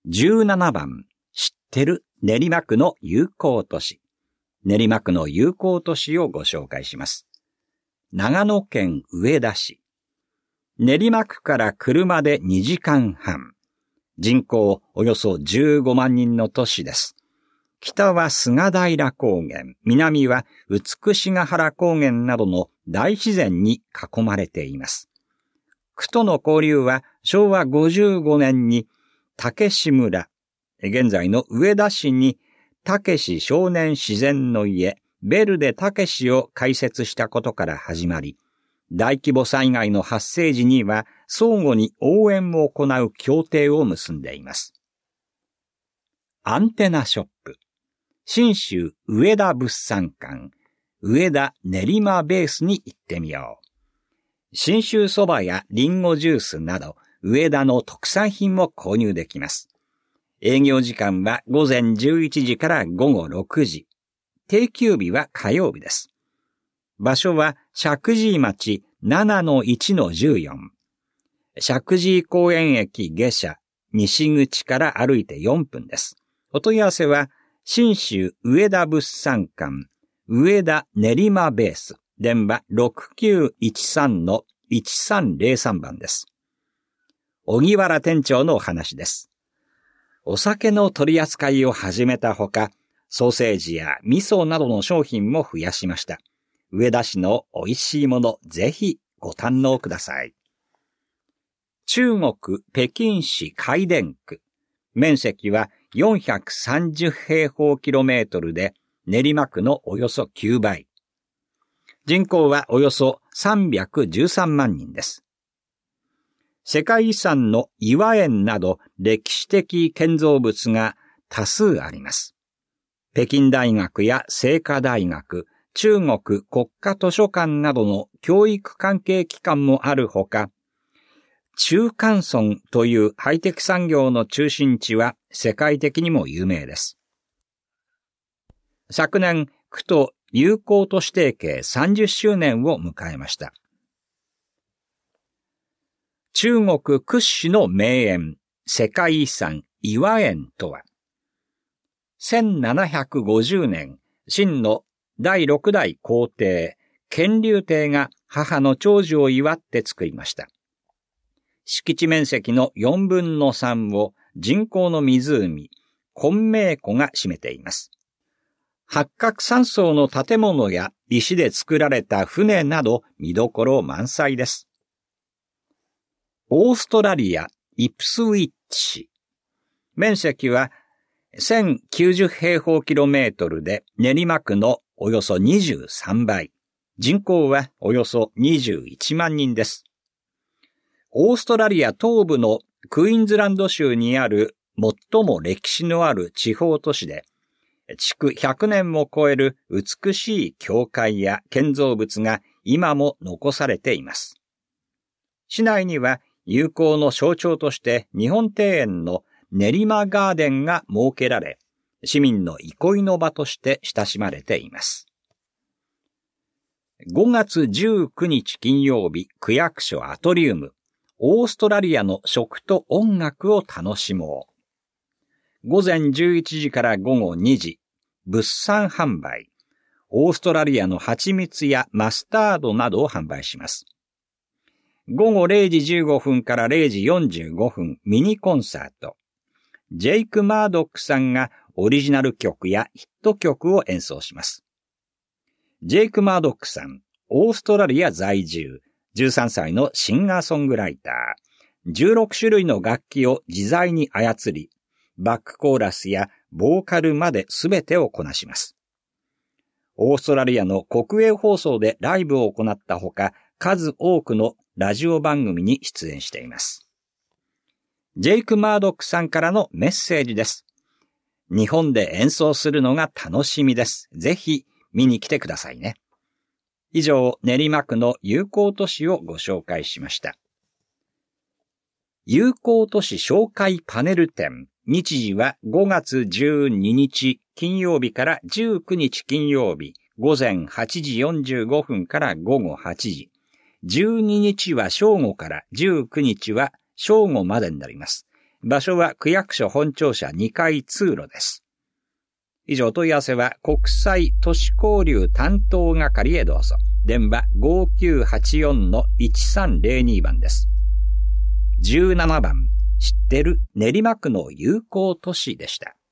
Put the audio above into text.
17番、知ってる練馬区の友好都市。練馬区の友好都市をご紹介します。長野県上田市。練馬区から車で2時間半。人口およそ15万人の都市です。北は菅平高原、南は美ヶ原高原などの大自然に囲まれています。区との交流は昭和55年に武志村、現在の上田市に武志少年自然の家、ベルデ武志を開設したことから始まり、大規模災害の発生時には相互に応援を行う協定を結んでいます。アンテナショップ。信州上田物産館、上田練馬ベースに行ってみよう。信州そばやリンゴジュースなど、上田の特産品も購入できます。営業時間は午前11時から午後6時。定休日は火曜日です。場所は石神井町 7-1-14。石神井公園駅下車、西口から歩いて4分です。お問い合わせは、信州上田物産館、上田練馬ベース、電話 6913-1303 番です。小木原店長のお話です。お酒の取り扱いを始めたほか、ソーセージや味噌などの商品も増やしました。上田市の美味しいもの、ぜひご堪能ください。中国北京市海淀区。面積は430平方キロメートルで練馬区のおよそ9倍。人口はおよそ313万人です。世界遺産の岩園など歴史的建造物が多数あります。北京大学や清華大学、中国国家図書館などの教育関係機関もあるほか、中関村というハイテク産業の中心地は世界的にも有名です。昨年、区と友好都市提携30周年を迎えました。中国屈指の名園、世界遺産岩園とは、1750年、清の第6代皇帝、乾隆帝が母の長寿を祝って作りました。敷地面積の4分の3を人工の湖、昆明湖が占めています。八角山荘の建物や石で作られた船など見どころ満載です。オーストラリア、イプスウィッチ市。面積は1090平方キロメートルで練馬区のおよそ23倍。人口はおよそ21万人です。オーストラリア東部のクイーンズランド州にある最も歴史のある地方都市で、築100年を超える美しい教会や建造物が今も残されています。市内には友好の象徴として日本庭園の練馬ガーデンが設けられ、市民の憩いの場として親しまれています。5月19日金曜日、区役所アトリウム。オーストラリアの食と音楽を楽しもう。午前11時から午後2時、物産販売。オーストラリアの蜂蜜やマスタードなどを販売します。午後0時15分から0時45分、ミニコンサート。ジェイク・マードックさんがオリジナル曲やヒット曲を演奏します。ジェイク・マードックさん、オーストラリア在住。13歳のシンガーソングライター。16種類の楽器を自在に操り、バックコーラスやボーカルまで全てをこなします。オーストラリアの国営放送でライブを行ったほか、数多くのラジオ番組に出演しています。ジェイク・マードックさんからのメッセージです。日本で演奏するのが楽しみです。ぜひ見に来てくださいね。以上、練馬区の友好都市をご紹介しました。友好都市紹介パネル展。日時は5月12日金曜日から19日金曜日、午前8時45分から午後8時。12日は正午から19日は正午までになります。 場所は区役所本庁舎2階通路です。以上、問い合わせは国際都市交流担当係へどうぞ。電話 5984-1302 番です。17番、知ってる練馬区の友好都市でした。